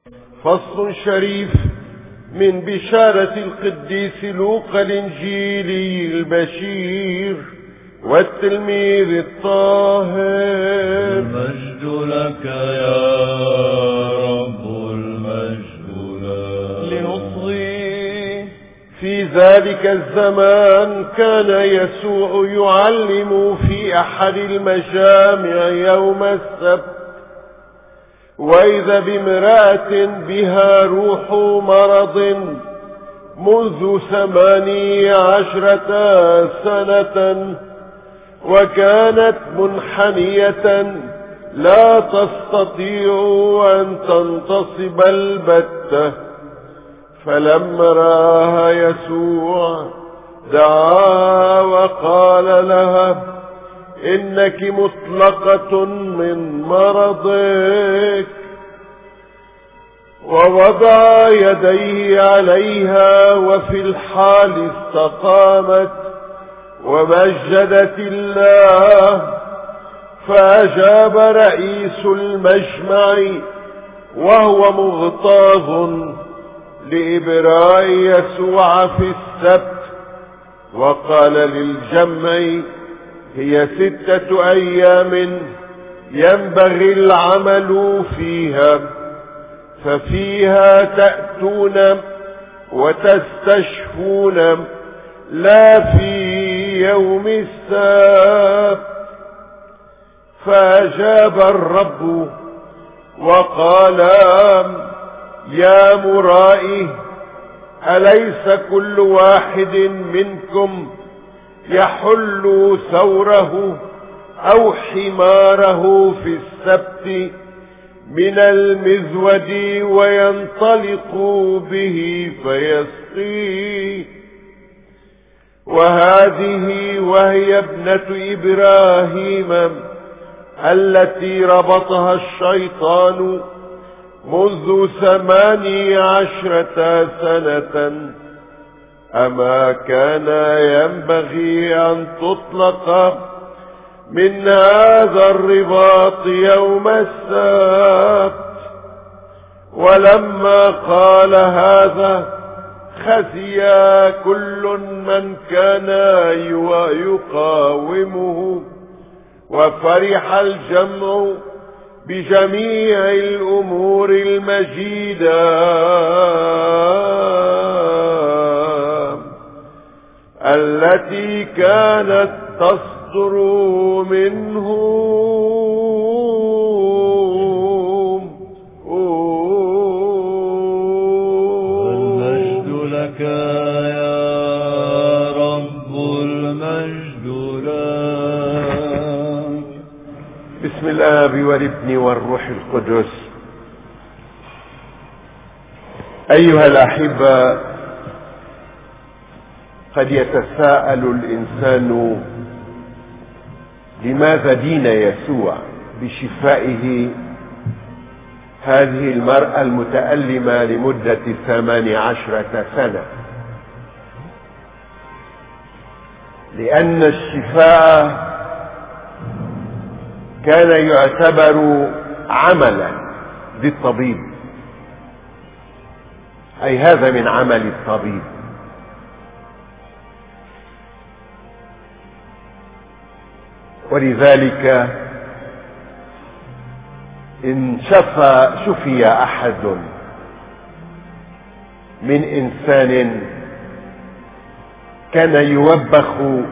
فصل شريف من بشارة القديس لوقا الإنجيلي البشير والتلميذ الطاهر. المجد لك يا رب، المجد لك. لنصغي. في ذلك الزمان كان يسوع يعلم في أحد المجامع يوم السبت، وإذا بامرأة بها روح مرض منذ 18 سنة، وكانت منحنية لا تستطيع أن تنتصب البتة. فلما رآها يسوع دعا وقال لها: إنك مطلقة من مرضك. ووضع يديه عليها، وفي الحال استقامت ومجدت الله. فأجاب رئيس المجمع وهو مغتاظ لإبراء يسوع في السبت، وقال للجمع: هي 6 أيام ينبغي العمل فيها، ففيها تأتون وتستشفون، لا في يوم السبت. فأجاب الرب وقال: يا مرائي، أليس كل واحد منكم يحل ثوره أو حماره في السبت من المزود وينطلق به فيسقيه؟ وهذه وهي ابنة إبراهيم التي ربطها الشيطان منذ 18 سنة. أما كان ينبغي أن تطلق من هذا الرباط يوم السبت؟ ولما قال هذا خزي كل من كان يقاومه، وفرح الجمع بجميع الأمور المجيدة التي كانت تصدر منهم. المجد لك يا رب، المجد لك. بسم الآب والابن والروح القدس. أيها الأحبة، قد يتساءل الإنسان لماذا دين يسوع بشفائه هذه المرأة المتألمة لمدة 18 سنة؟ لأن الشفاء كان يعتبر عملا للطبيب، أي هذا من عمل الطبيب. ولذلك إن شفي أحد من إنسان كان يوبخ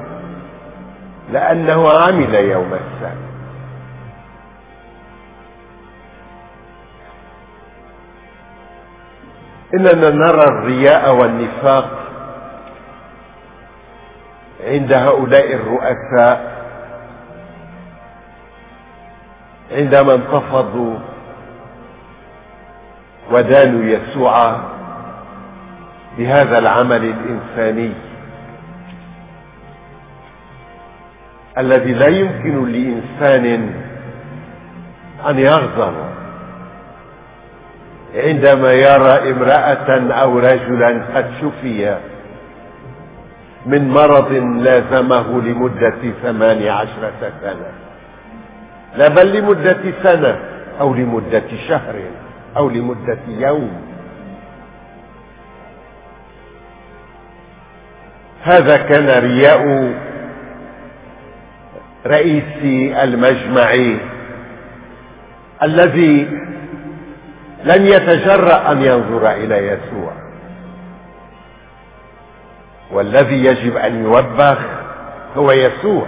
لأنه عمل يوم السبت. إننا نرى الرياء والنفاق عند هؤلاء الرؤساء عندما انتفضوا ودانوا يسوع بهذا العمل الإنساني الذي لا يمكن لإنسان أن يغضب عندما يرى امرأة أو رجلا قد شفي من مرض لازمه لمدة 18 سنة، لا بل لمدة سنة أو لمدة شهر أو لمدة يوم. هذا كان رياء رئيس المجمع الذي لم يتجرأ أن ينظر إلى يسوع، والذي يجب أن يوبخ هو يسوع،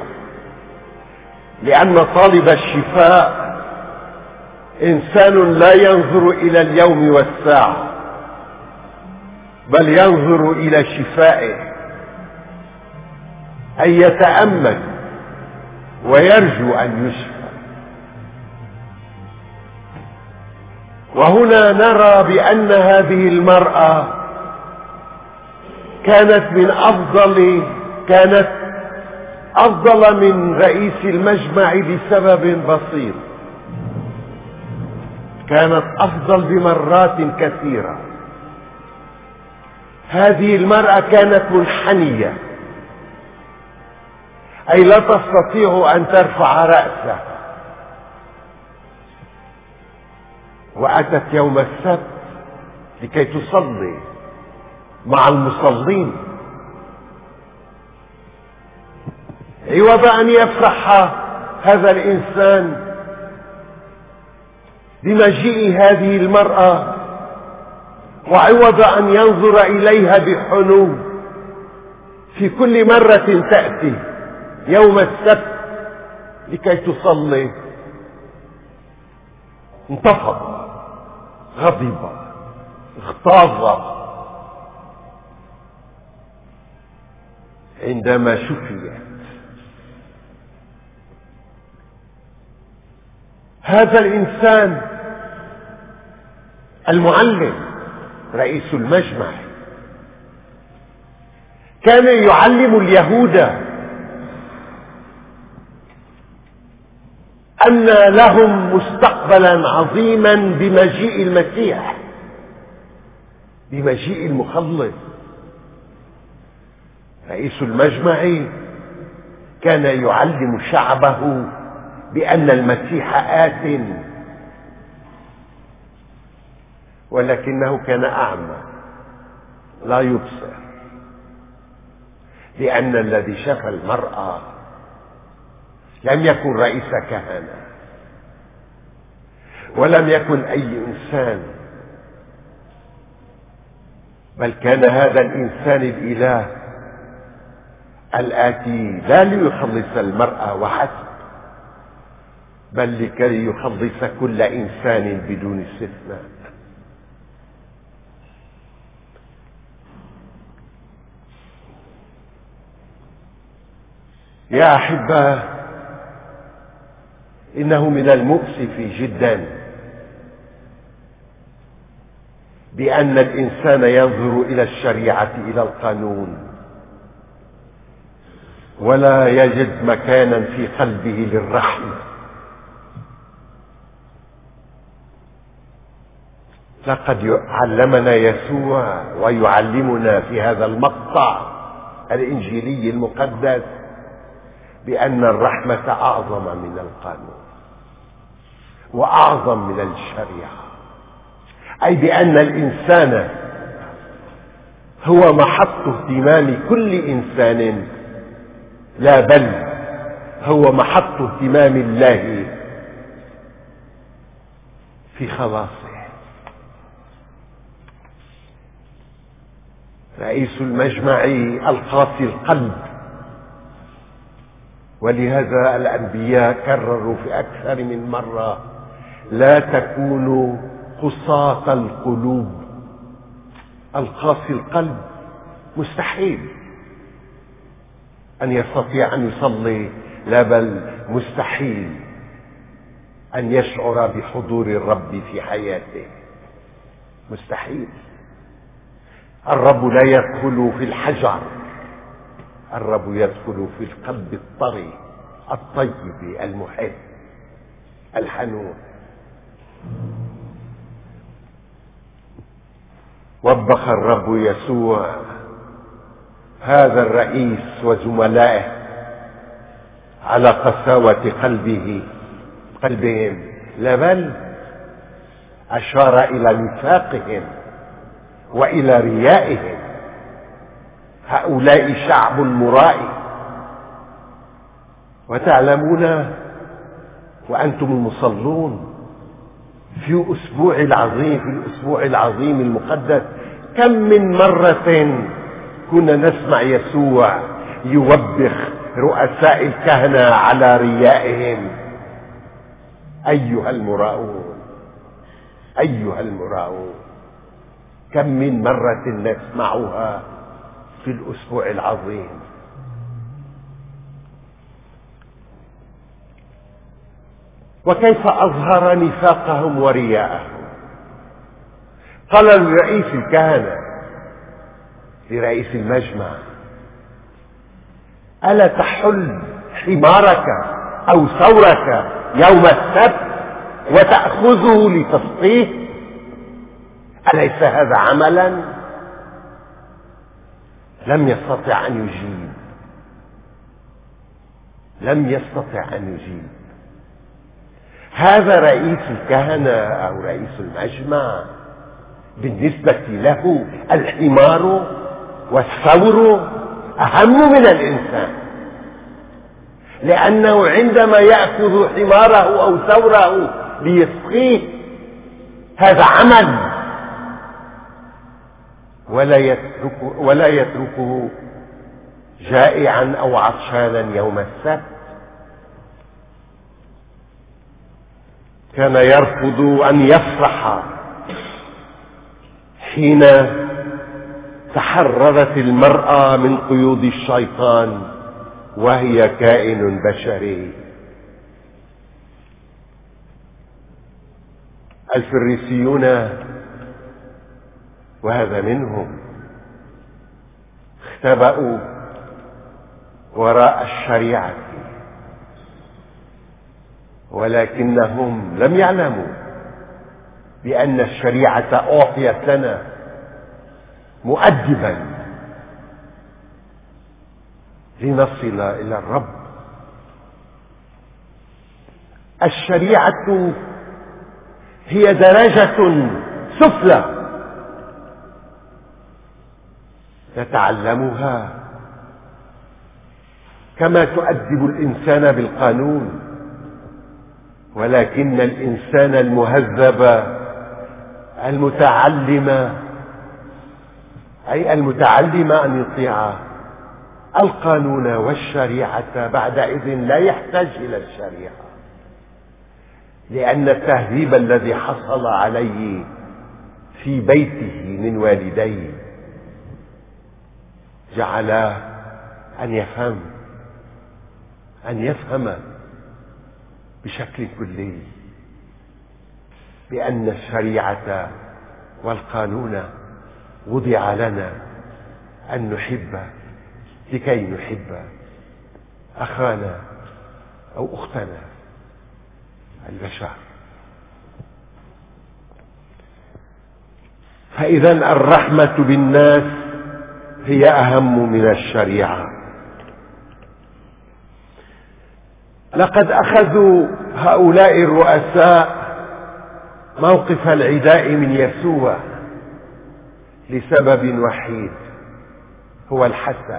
لأن طالب الشفاء إنسان لا ينظر إلى اليوم والساعة، بل ينظر إلى شفائه، أن يتأمل ويرجو أن يشفى. وهنا نرى بأن هذه المرأة كانت أفضل من رئيس المجمع بسبب بسيط. كانت أفضل بمرات كثيرة. هذه المرأة كانت منحنية، أي لا تستطيع أن ترفع رأسها، وأتت يوم السبت لكي تصلي مع المصلين، عوض أن يفرح هذا الإنسان بمجيء هذه المرأة، وعوض أن ينظر إليها بحنو في كل مرة تأتي يوم السبت لكي تصلي، انتفض، غضب، اغتاظ عندما شفيت. هذا الإنسان المعلم رئيس المجمع كان يعلم اليهود أن لهم مستقبلا عظيما بمجيء المسيح، بمجيء المخلص. رئيس المجمع كان يعلم شعبه بأن المسيح آت، ولكنه كان أعمى لا يبصر، لأن الذي شفى المرأة لم يكن رئيس كهنة، ولم يكن أي إنسان، بل كان هذا الإنسان الإله الآتي لا ليخلص المرأة وحسب، بل لكي يخلص كل إنسان بدون استثناء. يا أحبة، إنه من المؤسف جدا بأن الإنسان ينظر إلى الشريعة، إلى القانون، ولا يجد مكانا في قلبه للرحمة. لقد علمنا يسوع ويعلمنا في هذا المقطع الإنجيلي المقدس بأن الرحمة أعظم من القانون وأعظم من الشريعة، أي بأن الإنسان هو محط اهتمام كل إنسان، لا بل هو محط اهتمام الله في خلاصه. رئيس المجمع القاسي القلب، ولهذا الأنبياء كرروا في أكثر من مرة: لا تكونوا قساة القلوب. القاسي القلب مستحيل أن يستطيع أن يصلي، لا بل مستحيل أن يشعر بحضور الرب في حياته، مستحيل. الرب لا يدخل في الحجر، الرب يدخل في القلب الطري الطيب المحب الحنون. وبخ الرب يسوع هذا الرئيس وزملائه على قساوة قلبهم، لا بل أشار إلى نفاقهم وإلى ريائهم. هؤلاء شعب مرائي، وتعلمون وأنتم المصلون في الأسبوع العظيم المقدس كم من مرة كنا نسمع يسوع يوبخ رؤساء الكهنة على ريائهم. أيها المراؤون، أيها المراؤون، كم من مرة نسمعها في الأسبوع العظيم. وكيف أظهر نفاقهم ورياءهم؟ قال لرئيس الكهنة، لرئيس المجمع: ألا تحل حمارك أو ثورك يوم السبت وتأخذه لتسقيه؟ أليس هذا عملا؟ لم يستطع أن يجيب. هذا رئيس الكهنة أو رئيس المجمع، بالنسبة له الحمار والثور أهم من الإنسان، لأنه عندما يأخذ حماره أو ثوره ليسقيه هذا عمل، ولا يتركه جائعا أو عطشانا يوم السبت. كان يرفض أن يفرح حين تحررت المرأة من قيود الشيطان وهي كائن بشري. الفريسيون، وهذا منهم، اختبأوا وراء الشريعة، ولكنهم لم يعلموا بأن الشريعة أعطيت لنا مؤدبا لنصل إلى الرب. الشريعة هي درجة سفلى نتعلمها كما تؤدب الإنسان بالقانون، ولكن الإنسان المهذب المتعلم، أي المتعلم أن يطيع القانون والشريعة، بعدئذ لا يحتاج إلى الشريعة، لأن التهذيب الذي حصل عليه في بيته من والديه جعل أن يفهم بشكل كلي بأن الشريعة والقانون وضع لنا أن نحب لكي نحب أخانا أو أختنا البشر. فإذا الرحمة بالناس هي أهم من الشريعة. لقد أخذوا هؤلاء الرؤساء موقف العداء من يسوع لسبب وحيد، هو الحسد.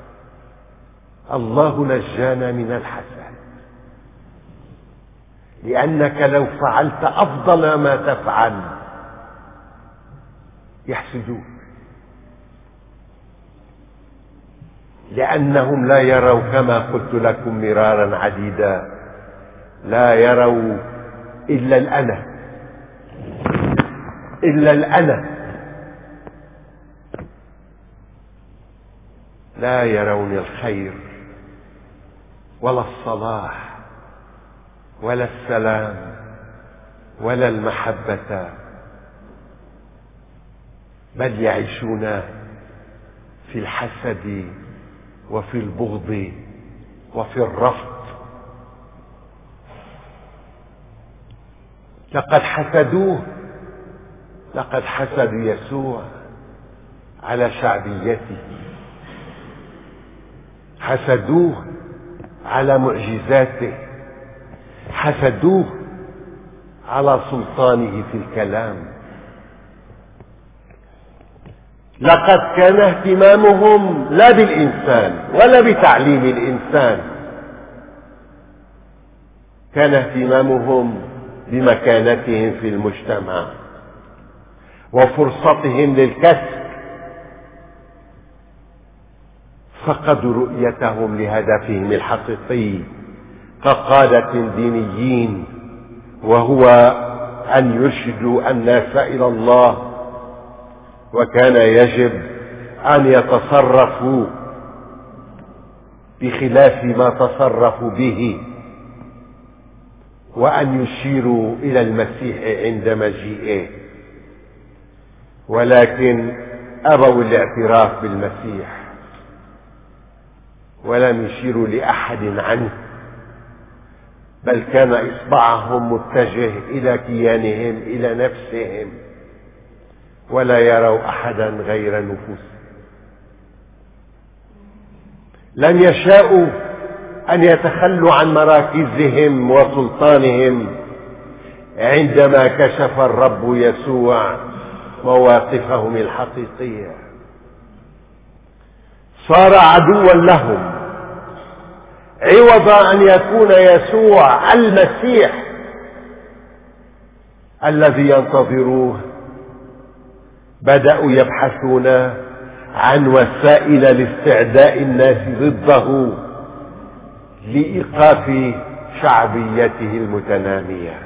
الله نجانا من الحسد، لأنك لو فعلت أفضل ما تفعل يحسدوك، لأنهم لا يروا، كما قلت لكم مرارا عديدا، لا يروا إلا الأنا، لا يرون الخير ولا الصلاح ولا السلام ولا المحبة، بل يعيشون في الحسد وفي البغض وفي الرفض. لقد حسدوا يسوع على شعبيته، حسدوه على معجزاته، حسدوه على سلطانه في الكلام. لقد كان اهتمامهم لا بالإنسان ولا بتعليم الإنسان، كان اهتمامهم بمكانتهم في المجتمع وفرصتهم للكسب. فقدوا رؤيتهم لهدفهم الحقيقي كقادة دينيين، وهو أن يرشدوا الناس إلى الله، وكان يجب أن يتصرفوا بخلاف ما تصرفوا به، وأن يشيروا إلى المسيح عند مجيئه، ولكن أبوا الاعتراف بالمسيح ولم يشيروا لأحد عنه، بل كان إصبعهم متجه إلى كيانهم، إلى نفسهم، ولا يروا أحدا غير نفوسهم. لم يشاءوا أن يتخلوا عن مراكزهم وسلطانهم عندما كشف الرب يسوع مواقفهم الحقيقية. صار عدوا لهم، عوض أن يكون يسوع المسيح الذي ينتظروه. بدأوا يبحثون عن وسائل لاستعداء الناس ضده لإيقاف شعبيته المتنامية،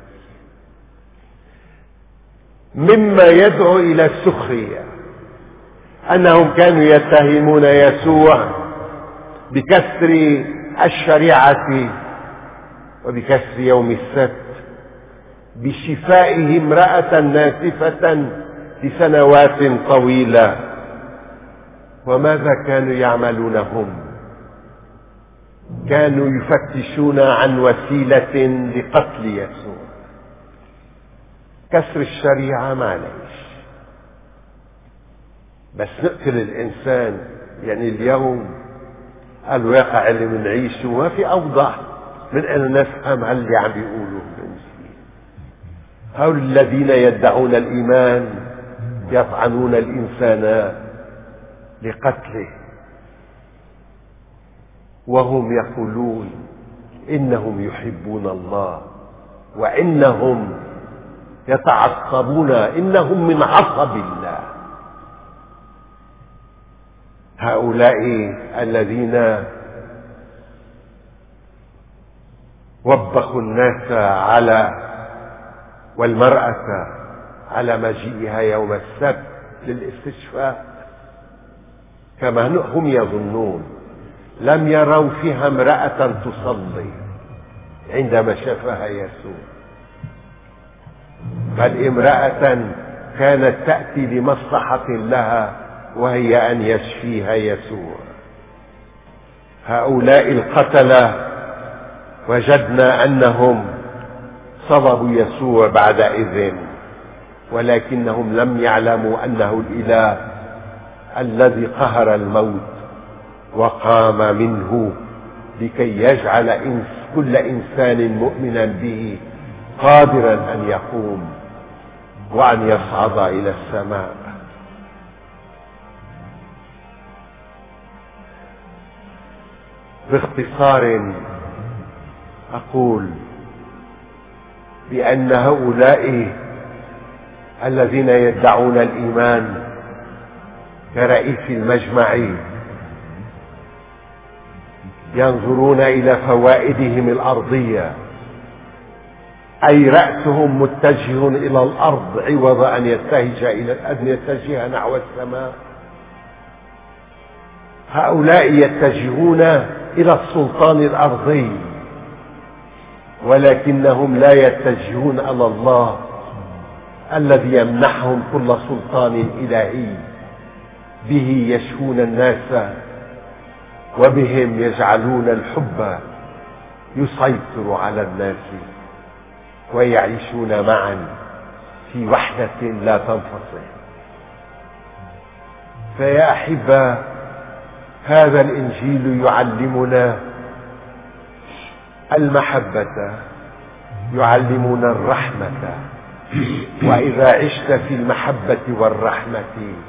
مما يدعو إلى السخرية أنهم كانوا يتهمون يسوع بكسر الشريعة وبكسر يوم السبت، بشفائه امرأة ناسفة لسنوات طويلة. وماذا كانوا يعملون هم؟ كانوا يفتشون عن وسيلة لقتل يسوع. كسر الشريعة معليش، بس نقتل الإنسان. يعني اليوم الواقع اللي بنعيشه ما في أوضح من أن نفهم اللي عم بيقولوا المسلمين. هؤلاء الذين يدعون الإيمان يطعنون الإنسان لقتله، وهم يقولون إنهم يحبون الله، وإنهم يتعصبون، إنهم من عصب الله. هؤلاء الذين وبخوا الناس والمرأة على مجيئها يوم السبت للاستشفاء كما هم يظنون، لم يروا فيها امرأة تصلي عندما شافها يسوع، بل امرأة كانت تأتي لمصلحة لها، وهي أن يشفيها يسوع. هؤلاء القتلة وجدنا أنهم صلبوا يسوع بعد إذن، ولكنهم لم يعلموا أنه الإله الذي قهر الموت وقام منه لكي يجعل كل إنسان مؤمنا به قادرا أن يقوم وأن يصعد إلى السماء. باختصار أقول بأن هؤلاء الذين يدعون الإيمان كرئيس المجمع ينظرون إلى فوائدهم الأرضية، أي رأسهم متجه إلى الأرض عوض أن يتجه نحو السماء. هؤلاء يتجهون إلى السلطان الأرضي، ولكنهم لا يتجهون إلى الله الذي يمنحهم كل سلطان إلهي به يشفون الناس، وبهم يجعلون الحب يسيطر على الناس، ويعيشون معا في وحدة لا تنفصل. فيا أحبة، هذا الإنجيل يعلمنا المحبة يعلمون الرحمة، وإذا عشت في المحبة والرحمة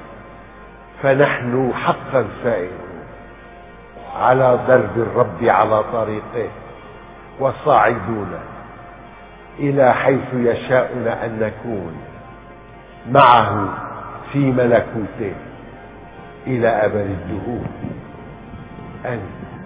فنحن حقا سائرون على درب الرب على طريقه، وصاعدون إلى حيث يشاءنا أن نكون معه في ملكوته إلى أبد الدهور. آمين.